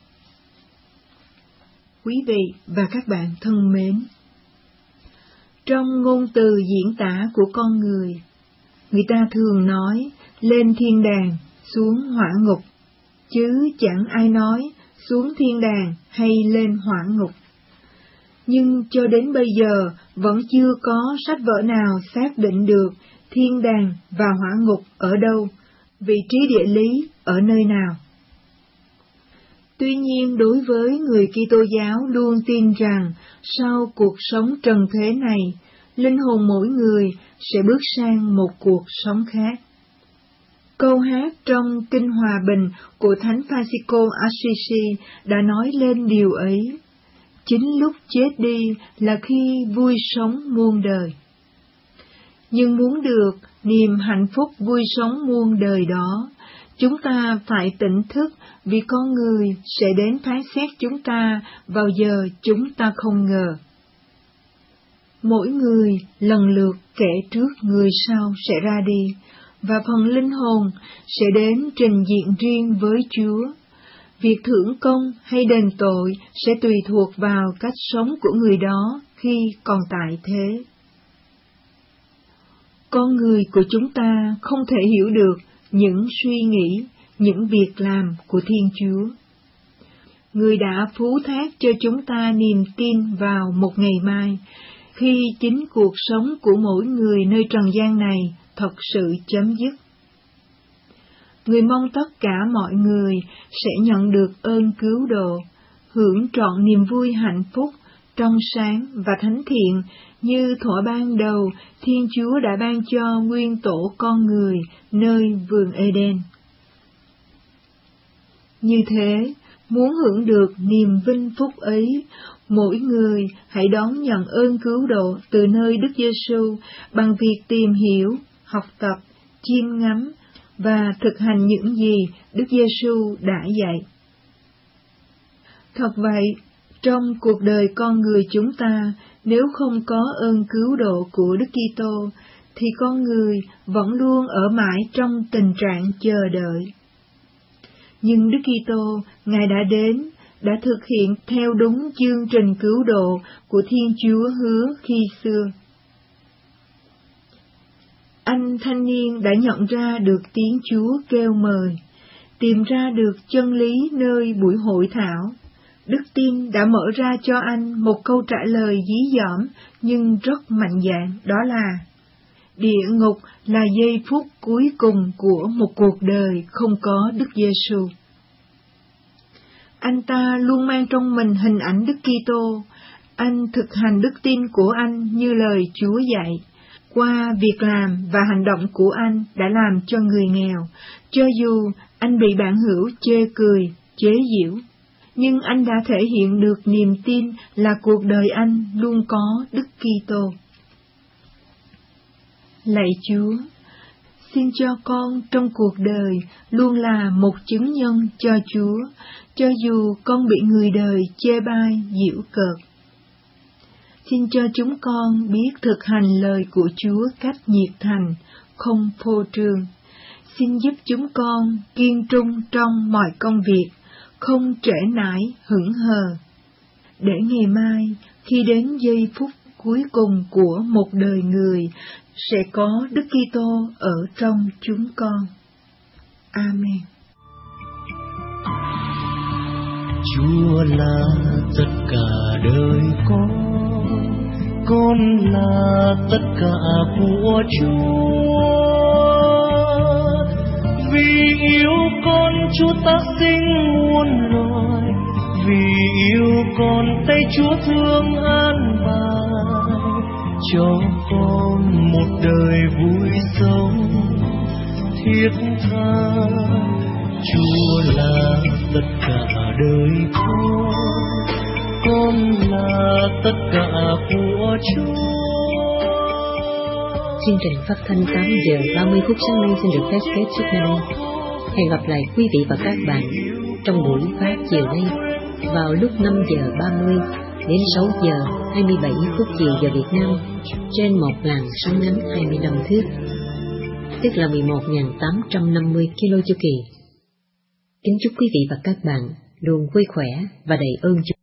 Quý vị và các bạn thân mến, trong ngôn từ diễn tả của con người, người ta thường nói lên thiên đàng, xuống hỏa ngục, chứ chẳng ai nói xuống thiên đàng hay lên hỏa ngục. Nhưng cho đến bây giờ vẫn chưa có sách vở nào xác định được thiên đàng và hỏa ngục ở đâu, vị trí địa lý ở nơi nào. Tuy nhiên, đối với người Kitô giáo luôn tin rằng sau cuộc sống trần thế này, linh hồn mỗi người sẽ bước sang một cuộc sống khác. Câu hát trong Kinh Hòa Bình của Thánh Francisco Assisi đã nói lên điều ấy. Chính lúc chết đi là khi vui sống muôn đời. Nhưng muốn được niềm hạnh phúc vui sống muôn đời đó, chúng ta phải tỉnh thức vì con người sẽ đến phán xét chúng ta vào giờ chúng ta không ngờ. Mỗi người lần lượt kẻ trước người sau sẽ ra đi, và phần linh hồn sẽ đến trình diện riêng với Chúa. Việc thưởng công hay đền tội sẽ tùy thuộc vào cách sống của người đó khi còn tại thế. Con người của chúng ta không thể hiểu được những suy nghĩ, những việc làm của Thiên Chúa. Người đã phú thác cho chúng ta niềm tin vào một ngày mai, khi chính cuộc sống của mỗi người nơi trần gian này thật sự chấm dứt. Người mong tất cả mọi người sẽ nhận được ơn cứu độ, hưởng trọn niềm vui hạnh phúc, trong sáng và thánh thiện như thuở ban đầu Thiên Chúa đã ban cho nguyên tổ con người nơi vườn Eden. Như thế, muốn hưởng được niềm vinh phúc ấy, mỗi người hãy đón nhận ơn cứu độ từ nơi Đức Giêsu bằng việc tìm hiểu, học tập, chiêm ngắm và thực hành những gì Đức Giêsu đã dạy. Thật vậy, trong cuộc đời con người chúng ta, nếu không có ơn cứu độ của Đức Kitô, thì con người vẫn luôn ở mãi trong tình trạng chờ đợi. Nhưng Đức Kitô, Ngài đã đến đã thực hiện theo đúng chương trình cứu độ của Thiên Chúa hứa khi xưa. Anh thanh niên đã nhận ra được tiếng Chúa kêu mời, tìm ra được chân lý nơi buổi hội thảo. Đức tin đã mở ra cho anh một câu trả lời dí dỏm nhưng rất mạnh dạn, đó là địa ngục là giây phút cuối cùng của một cuộc đời không có Đức Giêsu. Anh ta luôn mang trong mình hình ảnh Đức Kitô. Anh thực hành đức tin của anh như lời Chúa dạy. Qua việc làm và hành động của anh đã làm cho người nghèo, cho dù anh bị bạn hữu chê cười, chế giễu, nhưng anh đã thể hiện được niềm tin là cuộc đời anh luôn có Đức Kitô. Lạy Chúa, xin cho con trong cuộc đời luôn là một chứng nhân cho Chúa, cho dù con bị người đời chê bai, giễu cợt. Xin cho chúng con biết thực hành lời của Chúa cách nhiệt thành, không phô trương. Xin giúp chúng con kiên trung trong mọi công việc, không trễ nải, hững hờ, để ngày mai, khi đến giây phút cuối cùng của một đời người, sẽ có Đức Kitô ở trong chúng con. Amen. Chúa là tất cả đời con, con là tất cả của Chúa. Vì yêu con, Chúa ta sinh muôn loài, vì yêu con, tay Chúa thương an bài, cho con một đời vui sống thiết tha. Chúa là tất cả đời con, con là tất cả của Chúa. Chương trình phát thanh tám giờ ba mươi phút sáng nay xin được phép kết thúc nơi đây. Hẹn gặp lại quý vị và các bạn trong buổi phát chiều nay vào lúc năm giờ ba mươi đến sáu giờ hai mươi bảy phút chiều giờ Việt Nam trên một làn sóng ngắn hai mươi lăm thước, tức là mười một nghìn tám trăm năm mươi ki lô chu kỳ. Kính chúc quý vị và các bạn luôn vui khỏe và đầy ơn Chúa.